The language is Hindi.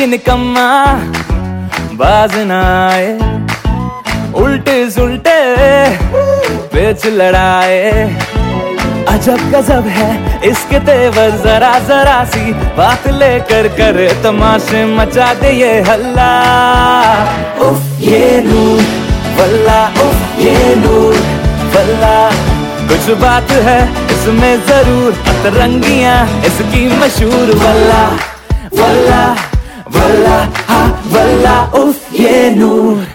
निकम्मा बाज ना आए, उल्टे सुल्टे पेच लड़ाए। अजब गजब है इसके तेवर, जरा जरा सी बात लेकर करे तमाशे मचा दे ये हल्ला। उफ ये नूर वल्ला, उफ ये नूर वल्ला, कुछ बात है इसमें जरूर, अतरंगियां इसकी मशहूर। वल्ला वल्ला वल्ला हाँ वल्ला, उफ ये नूर।